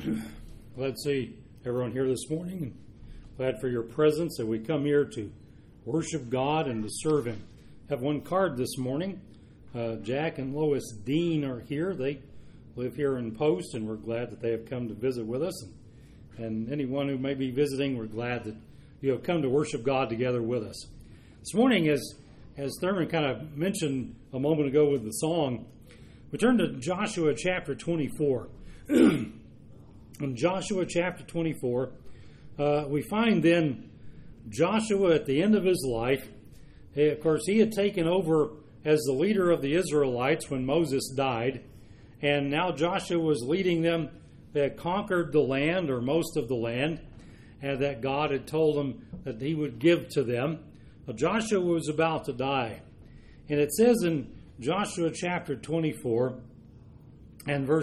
Glad to see everyone here this morning, and glad for your presence that we come here to worship God and to serve Him. Have one card this morning. Jack and Lois Dean are here. They live here in Post, and we're glad that they have come to visit with us. And anyone who may be visiting, we're glad that you have come to worship God together with us. This morning, as Thurman kind of mentioned a moment ago with the song, we turn to Joshua chapter 24. In Joshua chapter 24, we find then Joshua at the end of his life. Of course, he had taken over as the leader of the Israelites when Moses died, and now Joshua was leading them. They had conquered the land, or most of the land, and that God had told them that He would give to them. Well, Joshua was about to die. And it says in Joshua chapter 24 and verse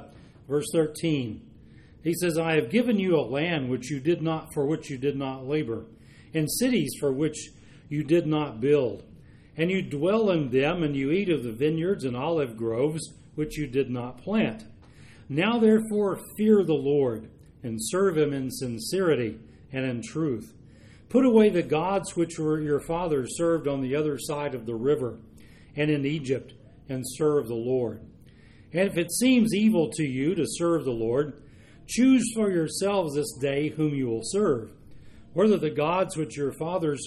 13, he says, I have given you a land for which you did not labor, and cities for which you did not build. And you dwell in them, and you eat of the vineyards and olive groves which you did not plant. Now therefore fear the Lord, and serve Him in sincerity and in truth. Put away the gods which your fathers served on the other side of the river and in Egypt, and serve the Lord. And if it seems evil to you to serve the Lord, choose for yourselves this day whom you will serve, whether the gods which your fathers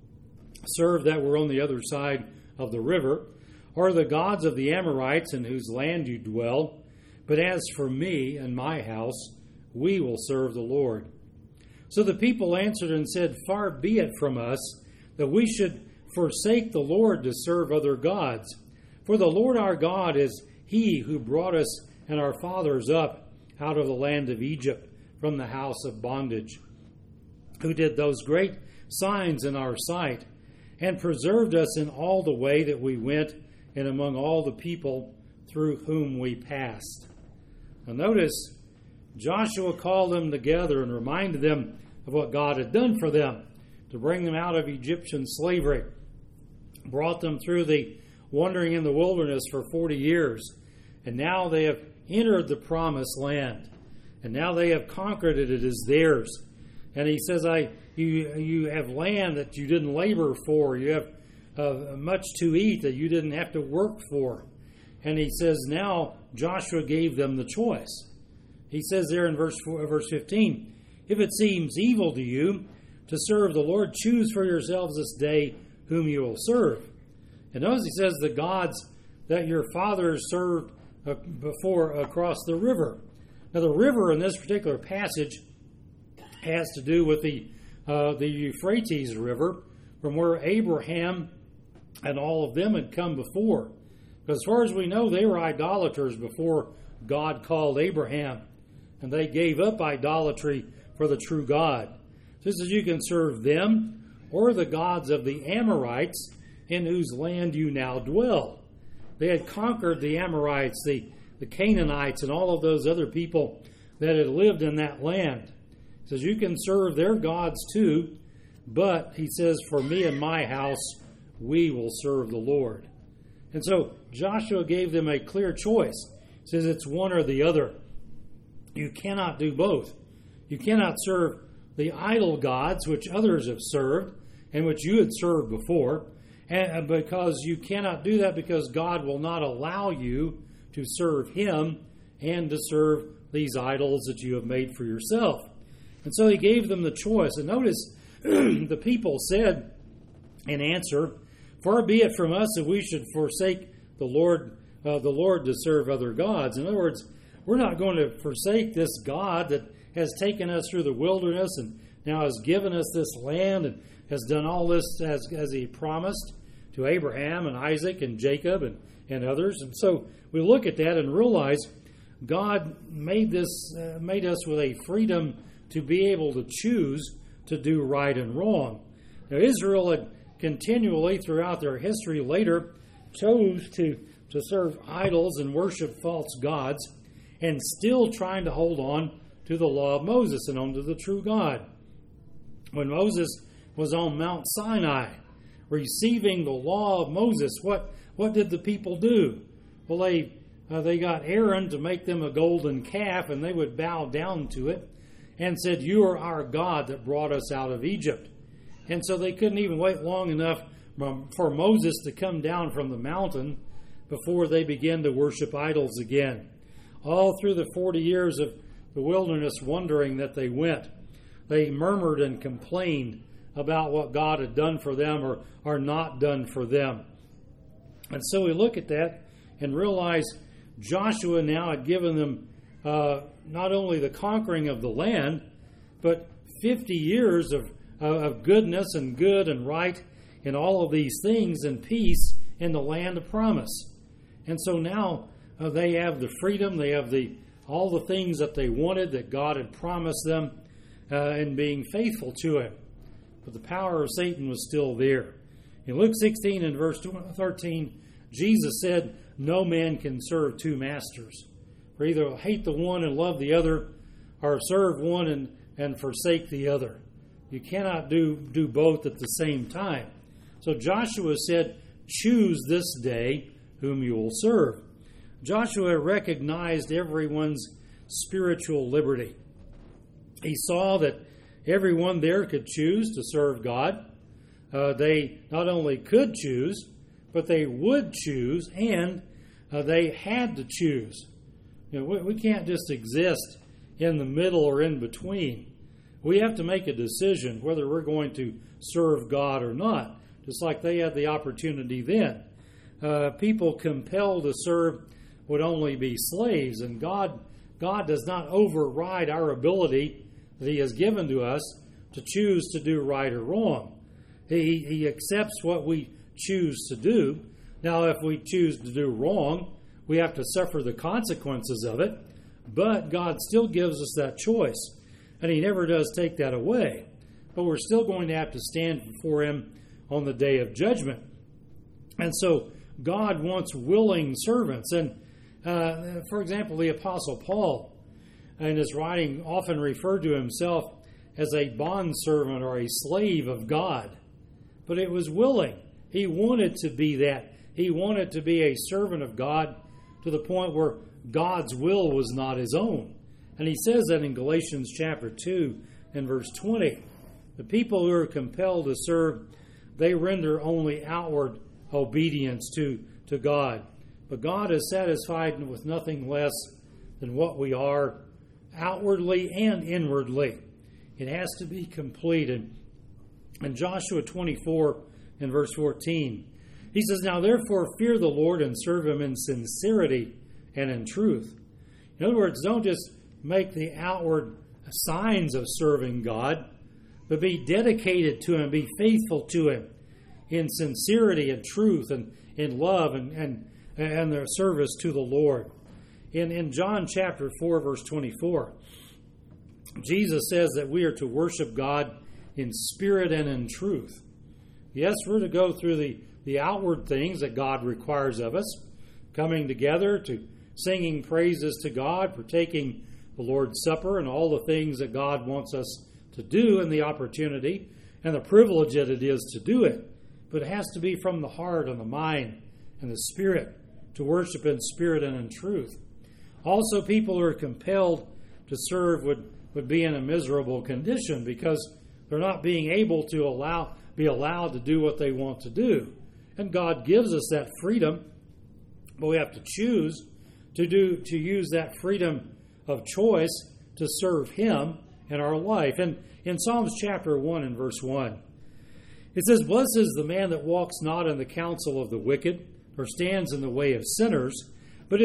served that were on the other side of the river, or the gods of the Amorites in whose land you dwell. But as for me and my house, we will serve the Lord. So the people answered and said, Far be it from us that we should forsake the Lord to serve other gods. For the Lord our God is He who brought us and our fathers up out of the land of Egypt from the house of bondage, who did those great signs in our sight, and preserved us in all the way that we went, and among all the people through whom we passed. Now notice, Joshua called them together and reminded them of what God had done for them to bring them out of Egyptian slavery, brought them through the wandering in the wilderness for 40 years, and now they have entered the promised land, and now they have conquered it. It is theirs. And he says, you have land that you didn't labor for. You have much to eat that you didn't have to work for. And he says, now Joshua gave them the choice. He says there in verse 15, if it seems evil to you to serve the Lord, choose for yourselves this day whom you will serve. And notice he says, the gods that your fathers served before across the river. Now the river in this particular passage has to do with the Euphrates River, from where Abraham and all of them had come before. Because as far as we know, they were idolaters before God called Abraham, and they gave up idolatry for the true God. Just as you can serve them or the gods of the Amorites in whose land you now dwell. They had conquered the Amorites, the Canaanites, and all of those other people that had lived in that land. He says, you can serve their gods too, but he says, for me and my house, we will serve the Lord. And so Joshua gave them a clear choice. He says it's one or the other. You cannot do both. You cannot serve the idol gods which others have served and which you had served before, and because you cannot do that because God will not allow you to serve Him and to serve these idols that you have made for yourself. And so He gave them the choice. And notice the people said in answer, Far be it from us that we should forsake the Lord to serve other gods. In other words, we're not going to forsake this God that has taken us through the wilderness and now has given us this land and has done all this as He promised to Abraham and Isaac and Jacob and others. And so we look at that and realize God made us with a freedom to be able to choose to do right and wrong. Now Israel had continually throughout their history later chose to serve idols and worship false gods, and still trying to hold on to the law of Moses and onto the true God. When Moses was on Mount Sinai, receiving the law of Moses, what did the people do? Well, they they got Aaron to make them a golden calf, and they would bow down to it and said, "You are our God that brought us out of Egypt." And so they couldn't even wait long enough for Moses to come down from the mountain before they began to worship idols again. All through the 40 years of the wilderness wandering that they went, they murmured and complained about what God had done for them or not done for them. And so we look at that and realize Joshua now had given them not only the conquering of the land, but 50 years of goodness and good and right in all of these things and peace in the land of promise. And so now they have the freedom, they have all the things that they wanted that God had promised them and being faithful to Him. But the power of Satan was still there. In Luke 16 and verse 13, Jesus said, "No man can serve two masters. For either hate the one and love the other, or serve one and forsake the other. You cannot do both at the same time." So Joshua said, "Choose this day whom you will serve." Joshua recognized everyone's spiritual liberty. He saw that everyone there could choose to serve God. They not only could choose, but they would choose, and they had to choose. We can't just exist in the middle or in between. We have to make a decision whether we're going to serve God or not, just like they had the opportunity then. People compelled to serve would only be slaves, and God does not override our ability that He has given to us to choose to do right or wrong. He accepts what we choose to do. Now, if we choose to do wrong, we have to suffer the consequences of it, but God still gives us that choice, and He never does take that away. But we're still going to have to stand before Him on the day of judgment. And so God wants willing servants. And for example, the Apostle Paul in his writing often referred to himself as a bondservant or a slave of God. But it was willing. He wanted to be that. He wanted to be a servant of God to the point where God's will was not his own. And he says that in Galatians chapter 2 and verse 20. The people who are compelled to serve, they render only outward obedience to God. But God is satisfied with nothing less than what we are outwardly and inwardly. It has to be completed. In Joshua 24 and verse 14, he says, "Now therefore fear the Lord and serve Him in sincerity and in truth." In other words, don't just make the outward signs of serving God, but be dedicated to Him, be faithful to Him in sincerity and truth and in love and their service to the Lord. In John chapter 4, verse 24, Jesus says that we are to worship God in spirit and in truth. Yes, we're to go through the outward things that God requires of us, coming together to singing praises to God, partaking the Lord's Supper, and all the things that God wants us to do, and the opportunity and the privilege that it is to do it. But it has to be from the heart and the mind and the spirit, to worship in spirit and in truth. Also, people who are compelled to serve would be in a miserable condition because they're not being able to be allowed to do what they want to do. And God gives us that freedom, but we have to choose to use that freedom of choice to serve Him in our life. And in Psalms chapter 1 and verse 1, it says, "Blessed is the man that walks not in the counsel of the wicked, or stands in the way of sinners, but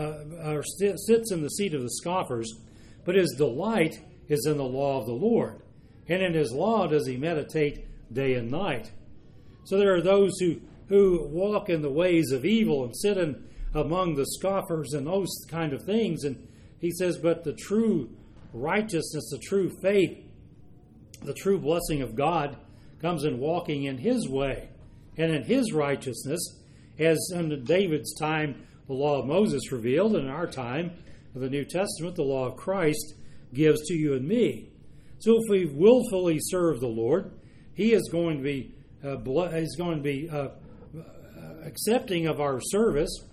sits in the seat of the scoffers, but his delight is in the law of the Lord, and in His law does he meditate day and night." So there are those who walk in the ways of evil and sit among the scoffers and those kind of things. And he says, but the true righteousness, the true faith, the true blessing of God comes in walking in His way and in His righteousness, as under David's time the law of Moses revealed, and in our time of the New Testament the law of Christ gives to you and me. So if we willfully serve the Lord, He is going to be accepting of our service,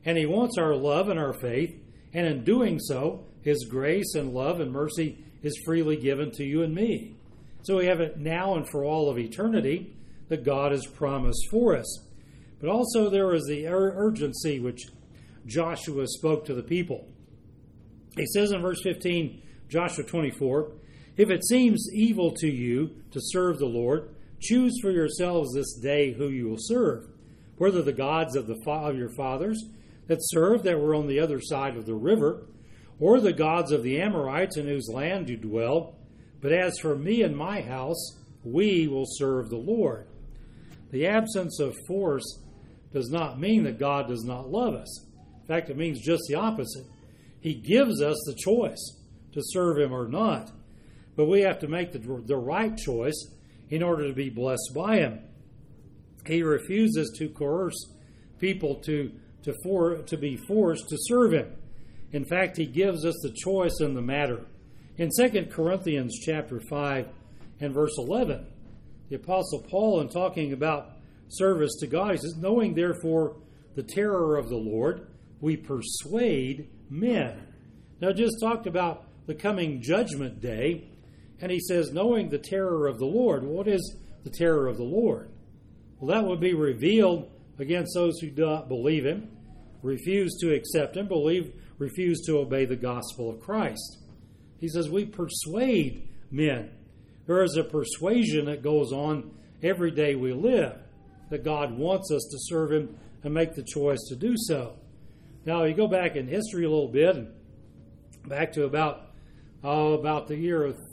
And He wants our love and our faith. And in doing so, His grace and love and mercy is freely given to you and me. So we have it now and for all of eternity that God has promised for us. But also there is the urgency which Joshua spoke to the people. He says in verse 15, Joshua 24, "If it seems evil to you to serve the Lord, choose for yourselves this day who you will serve, whether the gods of your fathers that were on the other side of the river, or the gods of the Amorites in whose land you dwell. But as for me and my house, we will serve the Lord." The absence of force does not mean that God does not love us. In fact, it means just the opposite. He gives us the choice to serve Him or not. But we have to make the right choice in order to be blessed by Him. He refuses to coerce people to be forced to serve Him. In fact, He gives us the choice in the matter. In 2 Corinthians chapter 5 and verse 11, the Apostle Paul, in talking about service to God, he says, "Knowing therefore the terror of the Lord, we persuade men." Now, I just talked about the coming judgment day, and he says, knowing the terror of the Lord. What is the terror of the Lord? Well, that would be revealed against those who do not believe Him, refuse to accept Him, refuse to obey the gospel of Christ. He says, we persuade men. There is a persuasion that goes on every day we live, that God wants us to serve Him and make the choice to do so. Now, you go back in history a little bit, and back to about the year of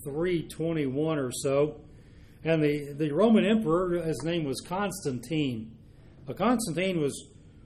321 or so, and the Roman emperor, his name was Constantine. Constantine was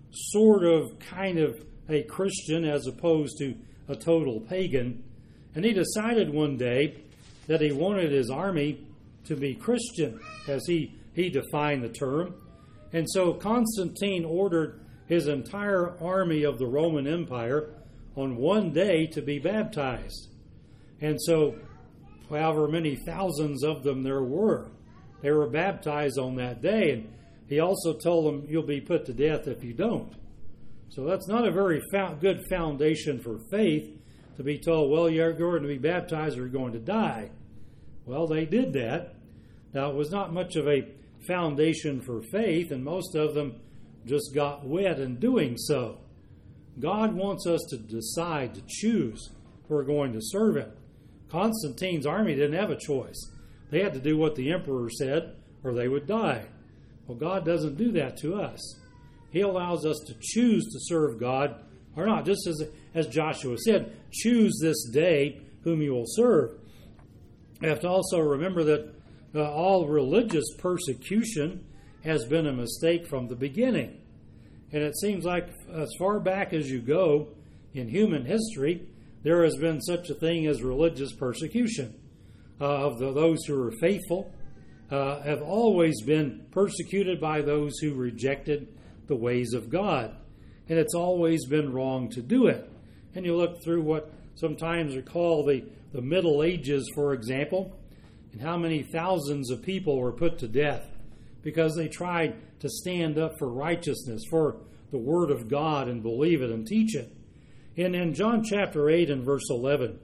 kind of a Christian as opposed to a total pagan, and he decided one day that he wanted his army to be Christian, as he defined the term. And so Constantine ordered his entire army of the Roman Empire on one day to be baptized. And so, however many thousands of them there were, they were baptized on that day. And he also told them, you'll be put to death if you don't. So that's not a very good foundation for faith, to be told, well, you're going to be baptized or you're going to die. Well, they did that. Now, it was not much of a foundation for faith, and most of them just got wet in doing so. God wants us to decide, to choose if we're going to serve Him. Constantine's army didn't have a choice. They had to do what the emperor said, or they would die. Well, God doesn't do that to us. He allows us to choose to serve God, or not, just as Joshua said, choose this day whom you will serve. We have to also remember that all religious persecution has been a mistake from the beginning. And it seems like as far back as you go in human history, there has been such a thing as religious persecution. Those who are faithful have always been persecuted by those who rejected the ways of God. And it's always been wrong to do it. And you look through what sometimes are called the Middle Ages, for example, and how many thousands of people were put to death because they tried to stand up for righteousness, for the Word of God, and believe it and teach it. And in John chapter 8 and verse 11,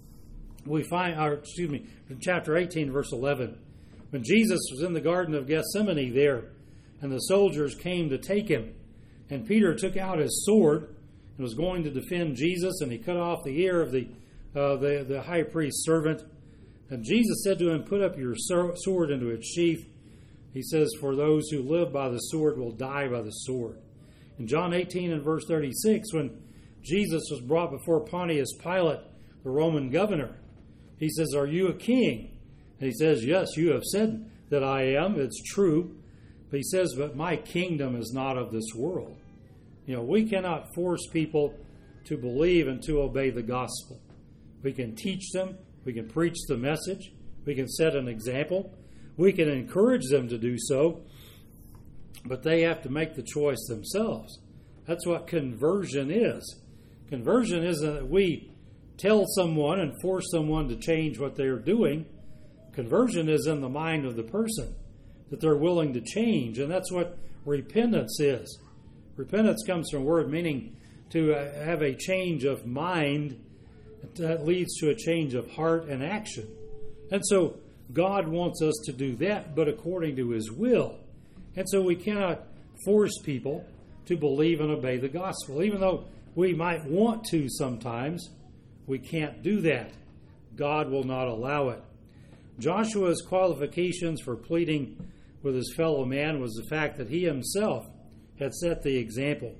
chapter 18, verse 11, when Jesus was in the Garden of Gethsemane there, and the soldiers came to take Him, and Peter took out his sword and was going to defend Jesus, and he cut off the ear of the high priest's servant. And Jesus said to him, "Put up your sword into its sheath." He says, "For those who live by the sword will die by the sword." In John 18 and verse 36, when Jesus was brought before Pontius Pilate, the Roman governor, he says, "Are you a king?" And he says, "Yes, you have said that I am. It's true." But he says, "But my kingdom is not of this world." We cannot force people to believe and to obey the gospel. We can teach them. We can preach the message. We can set an example. We can encourage them to do so. But they have to make the choice themselves. That's what conversion is. Conversion isn't that we tell someone and force someone to change what they're doing. Conversion is in the mind of the person, that they're willing to change. And that's what repentance is. Repentance comes from a word meaning to have a change of mind that leads to a change of heart and action. And so God wants us to do that, but according to His will. And so we cannot force people to believe and obey the gospel. Even though we might want to sometimes, we can't do that. God will not allow it. Joshua's qualifications for pleading with his fellow man was the fact that he himself had set the example.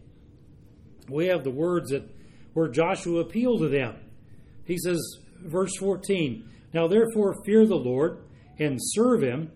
We have the words that where Joshua appealed to them. He says, verse 14, "Now therefore fear the Lord and serve Him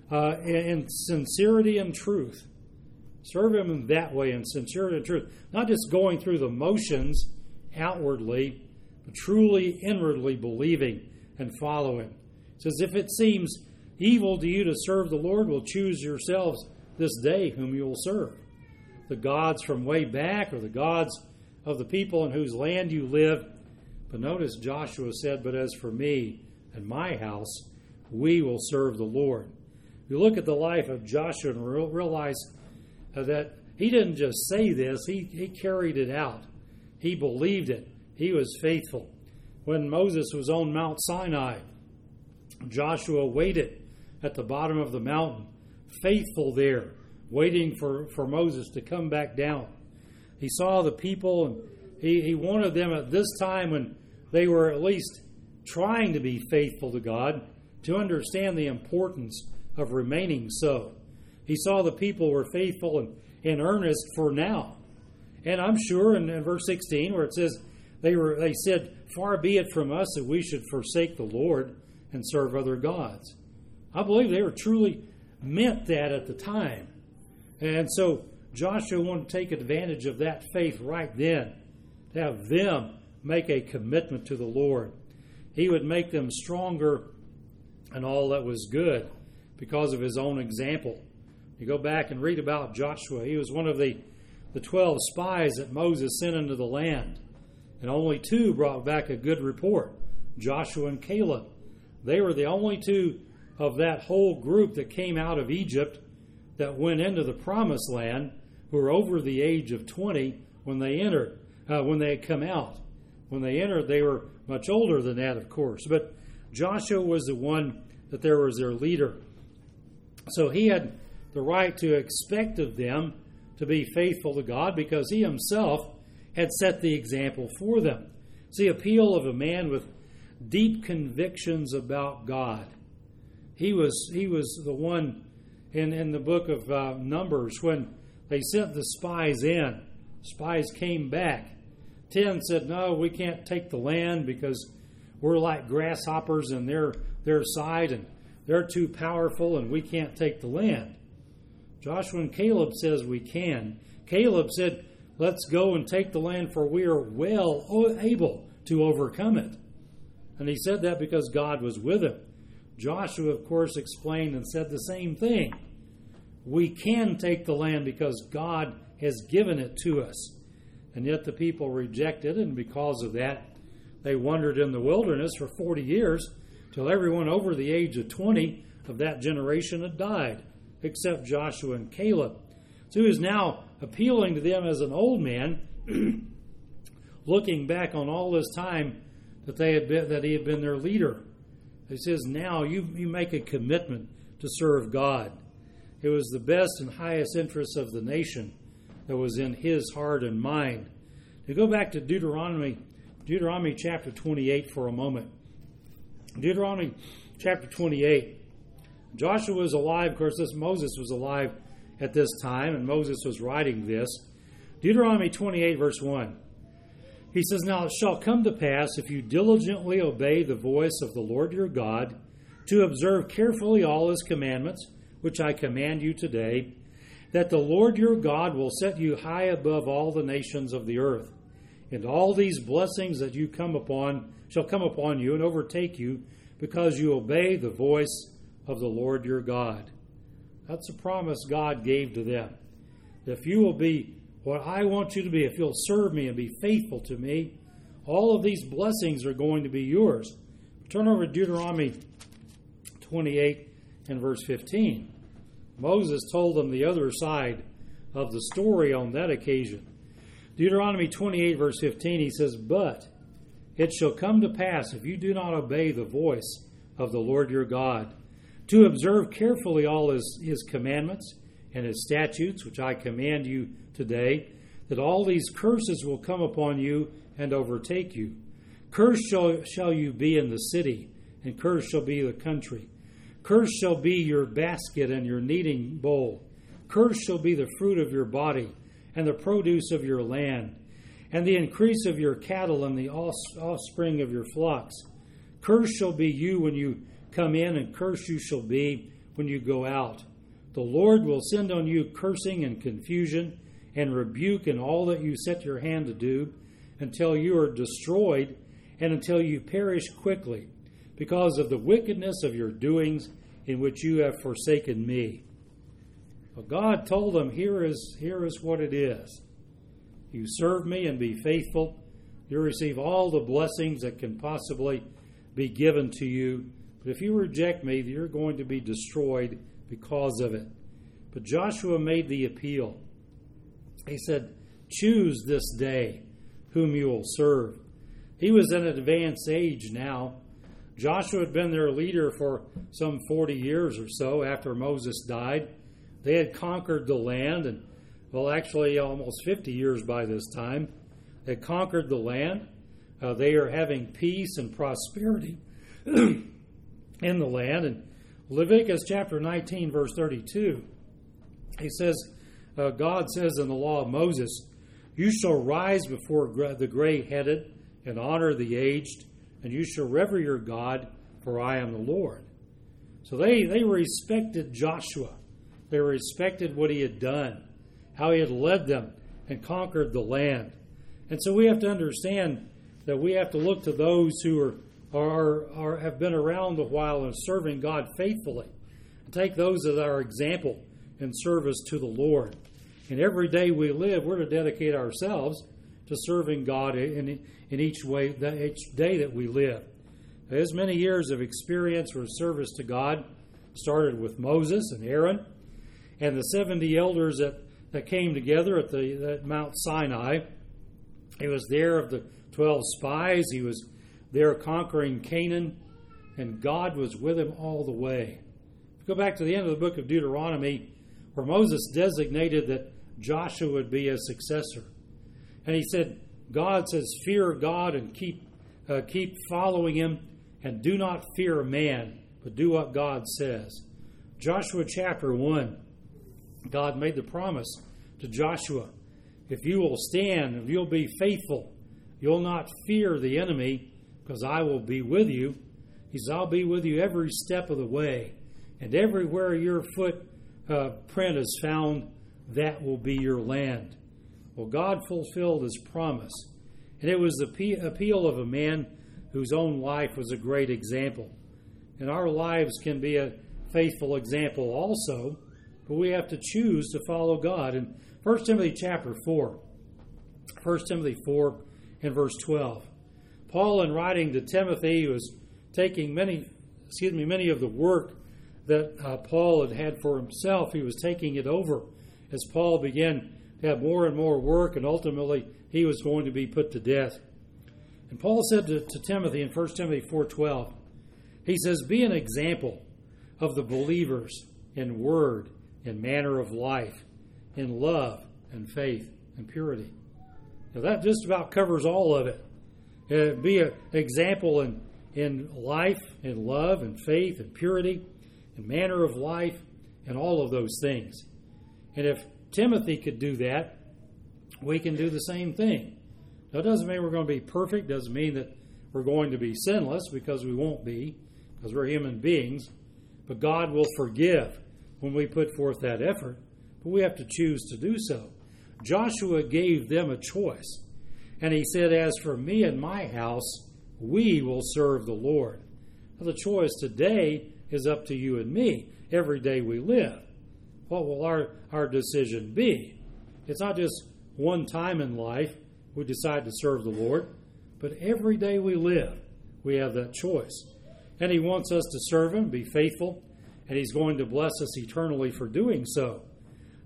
in sincerity and truth." Serve Him in that way, in sincerity and truth. Not just going through the motions outwardly, but truly inwardly believing and following. It says, "If it seems evil to you to serve the Lord, well, choose yourselves this day whom you will serve. The gods from way back, or the gods of the people in whose land you live." But notice Joshua said, "But as for me and my house, we will serve the Lord." You look at the life of Joshua and realize that he didn't just say this, he carried it out. He believed it. He was faithful. When Moses was on Mount Sinai, Joshua waited at the bottom of the mountain, faithful there, waiting for Moses to come back down. He saw the people, and he wanted them at this time when they were at least trying to be faithful to God, to understand the importance of remaining so. He saw the people were faithful and in earnest for now. And I'm sure in verse 16 where it says, they said, "Far be it from us that we should forsake the Lord and serve other gods." I believe they were truly meant that at the time. And so Joshua wanted to take advantage of that faith right then, to have them make a commitment to the Lord. He would make them stronger in all that was good because of his own example. You go back and read about Joshua. He was one of the 12 spies that Moses sent into the land. And only 2 brought back a good report, Joshua and Caleb. They were the only 2 of that whole group that came out of Egypt that went into the promised land who were over the age of 20 when they entered, when they had come out. When they entered, they were much older than that, of course. But Joshua was the one that there was their leader. So he had the right to expect of them to be faithful to God because he himself had set the example for them. It's the appeal of a man with deep convictions about God. He was the one in the book of Numbers when they sent the spies in. Spies came back. 10 said, "No, we can't take the land because we're like grasshoppers in their side and they're too powerful and we can't take the land." Joshua and Caleb says we can. Caleb said, "Let's go and take the land for we are well able to overcome it." And he said that because God was with him. Joshua, of course, explained and said the same thing. We can take the land because God has given it to us. And yet the people rejected it, and because of that, they wandered in the wilderness for 40 years till everyone over the age of 20 of that generation had died, except Joshua and Caleb. So he was now appealing to them as an old man, looking back on all this time that he had been their leader. He says, now you make a commitment to serve God. It was the best and highest interest of the nation that was in his heart and mind. To go back to Deuteronomy chapter 28 for a moment. Deuteronomy chapter 28. Joshua was alive. Of course, Moses was alive at this time, and Moses was writing this. Deuteronomy 28, verse 1. He says, "Now it shall come to pass, if you diligently obey the voice of the Lord your God, to observe carefully all his commandments, which I command you today, that the Lord your God will set you high above all the nations of the earth. And all these blessings that you shall come upon you and overtake you, because you obey the voice of the Lord your God." That's a promise God gave to them. If you will be what I want you to be, if you'll serve me and be faithful to me, all of these blessings are going to be yours. Turn over to Deuteronomy 28 and verse 15. Moses told them the other side of the story on that occasion. Deuteronomy 28, verse 15, he says, "But it shall come to pass, if you do not obey the voice of the Lord your God, to observe carefully all his commandments and his statutes, which I command you today, that all these curses will come upon you and overtake you. Cursed shall you be in the city, and cursed shall be the country. Cursed shall be your basket and your kneading bowl. Cursed shall be the fruit of your body, and the produce of your land, and the increase of your cattle, and the offspring of your flocks. Cursed shall be you when you come in, and cursed you shall be when you go out. The Lord will send on you cursing and confusion and rebuke in all that you set your hand to do, until you are destroyed and until you perish quickly, because of the wickedness of your doings in which you have forsaken me." Well, God told them, here is what it is. You serve me and be faithful. You receive all the blessings that can possibly be given to you. But if you reject me, you're going to be destroyed because of it. But Joshua made the appeal. He said, "Choose this day whom you will serve." He was in an advanced age now. Joshua had been their leader for some 40 years or so after Moses died. They had conquered the land, and, well, actually almost 50 years by this time. They had conquered the land. They are having peace and prosperity in the land. And Leviticus chapter 19, verse 32, he says, God says in the law of Moses, "You shall rise before the gray-headed and honor the aged, and you shall rever your God, for I am the Lord." So they respected Joshua. They respected what he had done, how he had led them and conquered the land. And so we have to understand that we have to look to those who have been around a while and serving God faithfully, and take those as our example in service to the Lord. And every day we live, we're to dedicate ourselves to serving God in each day that we live. As many years of experience or service to God started with Moses and Aaron and the 70 elders that came together at Mount Sinai. He was there of the 12 spies. He was there conquering Canaan, and God was with him all the way. Go back to the end of the book of Deuteronomy, where Moses designated that Joshua would be his successor. And he said, God says, "Fear God and keep following him, and do not fear man, but do what God says." Joshua chapter 1, God made the promise to Joshua, if you will stand, if you'll be faithful, you'll not fear the enemy, because I will be with you. He says, I'll be with you every step of the way, and everywhere your footprint is found, that will be your land. Well, God fulfilled his promise, and it was the appeal of a man whose own life was a great example. And our lives can be a faithful example also, but we have to choose to follow God. In 1 Timothy chapter 4, 1 Timothy 4 and verse 12, Paul, in writing to Timothy, was taking many of the work that Paul had for himself. He was taking it over as Paul began to have more and more work, and ultimately he was going to be put to death. And Paul said to Timothy in 1 Timothy 4:12, he says, "Be an example of the believers in word and manner of life, in love and faith and purity." Now that just about covers all of it. Be an example in life, in love and faith and purity, and manner of life, and all of those things. And if Timothy could do that, we can do the same thing. Now, it doesn't mean we're going to be perfect. It doesn't mean that we're going to be sinless, because we won't be, because we're human beings. But God will forgive when we put forth that effort. But we have to choose to do so. Joshua gave them a choice. And he said, "As for me and my house, we will serve the Lord." Now, the choice today is up to you and me. Every day we live, what will our decision be? It's not just one time in life we decide to serve the Lord, but every day we live, we have that choice. And he wants us to serve him, be faithful, and he's going to bless us eternally for doing so.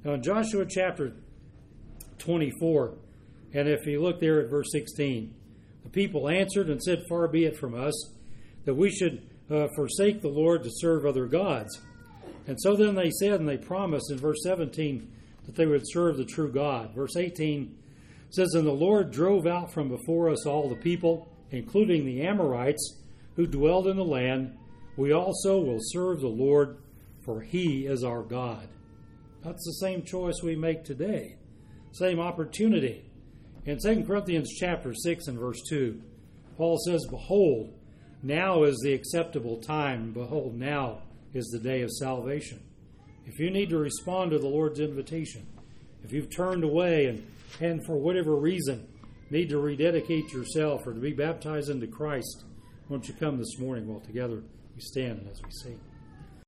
Now in Joshua chapter 24, and if you look there at verse 16, the people answered and said, "Far be it from us that we should forsake the Lord to serve other gods." And so then they said, and they promised in verse 17 that they would serve the true God. Verse 18 says, "And the Lord drove out from before us all the people, including the Amorites, who dwelled in the land. We also will serve the Lord, for he is our God." That's the same choice we make today. Same opportunity. In 2 Corinthians chapter 6 and verse 2, Paul says, "Behold, now is the acceptable time. Behold, now is the day of salvation." If you need to respond to the Lord's invitation, if you've turned away and for whatever reason need to rededicate yourself or to be baptized into Christ, won't you come this morning while together we stand as we sing.